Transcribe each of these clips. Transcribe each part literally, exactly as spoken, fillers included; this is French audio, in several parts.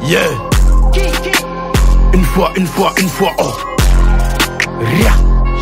Yeah. Une fois, une fois, une fois, oh. Rien.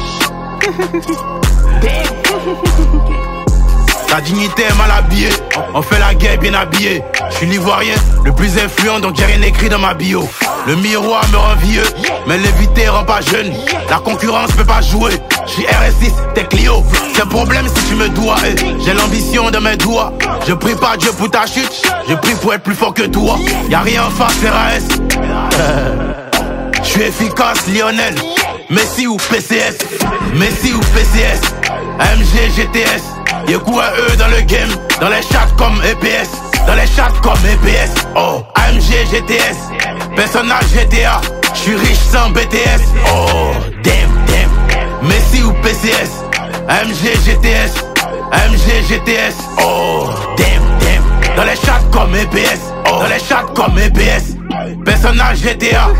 La dignité est mal habillée, on fait la guerre bien habillé. Je suis l'ivoirien, le plus influent, donc j'ai rien écrit dans ma bio. Le miroir me rend vieux, mais l'éviter rend pas jeune. La concurrence peut pas jouer, je suis R S six, t'es Clio. C'est un problème si tu me dois, eh. J'ai l'ambition de mes doigts. Je prie pas Dieu pour ta chute, je prie pour être plus fort que toi. Y'a rien en face, R A S. Je suis efficace, Lionel. Messi ou P C S, Messi ou P C S, A M G, G T S. Y'a quoi eux dans le game, dans les chats comme E P S, dans les chats comme E P S. Oh, A M G, G T S, personnage G T A. J'suis riche sans B T S. Oh, damn, damn. Messi ou P C S, A M G, G T S, A M G, G T S. Oh, damn, damn. Dans les chats comme E P S, oh, dans les chats comme E P S, personnage G T A.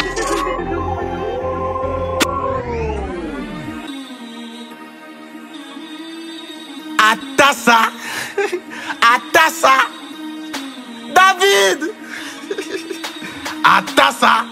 Atassa, Atassa, David, Atassa.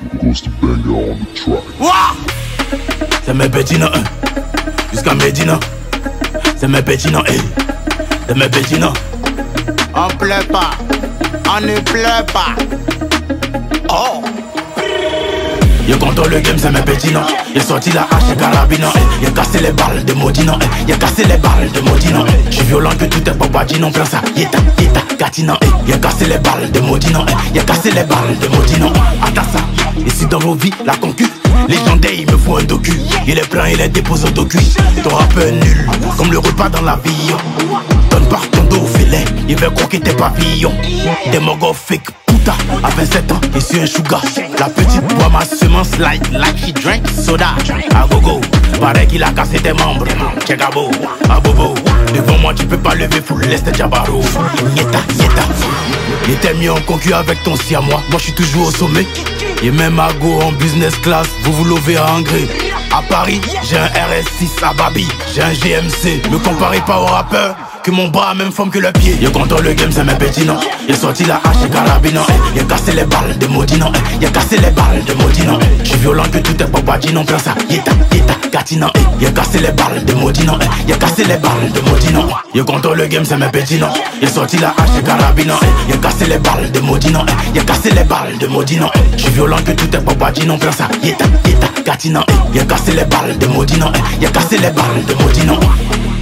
C'est mes petits noms, jusqu'à Medina. C'est mes petits noms, c'est mes petits noms. On pleure pas, on ne pleure pas. Oh. Y'a contrôle le game, c'est mes petits noms. Y'a sorti la hache et carabine, eh. Y'a cassé les balles de maudit non, eh. Y'a cassé les balles de maudit non, eh. J'suis violent que tout est babadi non, prends ça, yéta, yéta, gatina, eh. Y'a cassé les balles de maudit non, eh. Y'a cassé les balles de maudit non. Attends ça, ici dans vos vies, la concu. Légendaire, il me faut un docu. Il est plein, il est déposé au docu. Ton rappeur nul, comme le repas dans l'avion. Donne par ton dos au filet, il veut croquer tes pavillons. Des mogos fake. À vingt-sept ans, et sur un sugar. La petite boit ma semence light, like she drank soda. A gogo, pareil qu'il a cassé tes membres. Check a beau, a bobo. Devant moi tu peux pas lever full, laisse tes jabaro. Yeta, yeta. Il était mis en concu avec ton si à moi. Moi je suis toujours au sommet. Et même à go en business class, vous vous lovez à Angré. À Paris, j'ai un R S six à Babi, j'ai un G M C. Me comparez pas au rappeur, que mon bras a même forme que le pied. Y'a contrôle le game, c'est mes petits noms. Y'a sorti la hache et carabine, eh. Y'a cassé les balles de maudit non, eh. Y'a cassé les balles de maudit non, eh. J'suis violent que tout est babadi non, prends ça, yéta, yéta, gatina, eh. Y'a cassé les balles de maudit non, eh. Y'a cassé les balles de maudit non. Y'a contrôle le game, c'est mes petits noms. Y'a sorti la hache et carabine, eh. Y'a cassé les balles de maudit non, eh. Y'a cassé les balles de maudit non, eh. J'suis violent que tout est babadi non, prends ça, yéta, yéta, gatina, eh. Y'a cassé les balles de maudit non, eh. Y'a cassé les balles de maudit non.